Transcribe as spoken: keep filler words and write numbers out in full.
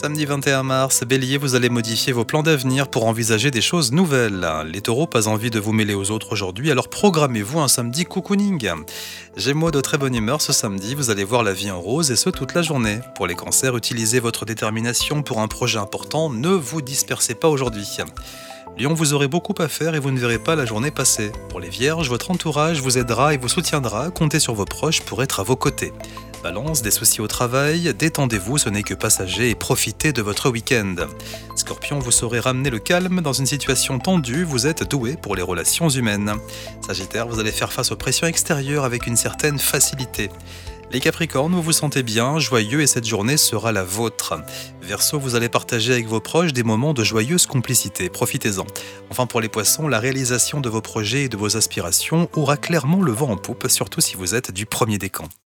Samedi vingt et un mars, Bélier, vous allez modifier vos plans d'avenir pour envisager des choses nouvelles. Les taureaux, pas envie de vous mêler aux autres aujourd'hui, alors programmez-vous un samedi cocooning. Gémeaux, de très bonne humeur ce samedi, vous allez voir la vie en rose et ce toute la journée. Pour les cancers, utilisez votre détermination pour un projet important, ne vous dispersez pas aujourd'hui. Lion, vous aurez beaucoup à faire et vous ne verrez pas la journée passer. Pour les vierges, votre entourage vous aidera et vous soutiendra, comptez sur vos proches pour être à vos côtés. Balance, des soucis au travail, détendez-vous, ce n'est que passager et profitez de votre week-end. Scorpion, vous saurez ramener le calme dans une situation tendue, vous êtes doué pour les relations humaines. Sagittaire, vous allez faire face aux pressions extérieures avec une certaine facilité. Les Capricornes, vous vous sentez bien, joyeux et cette journée sera la vôtre. Verseau, vous allez partager avec vos proches des moments de joyeuse complicité, profitez-en. Enfin pour les Poissons, la réalisation de vos projets et de vos aspirations aura clairement le vent en poupe, surtout si vous êtes du premier décan.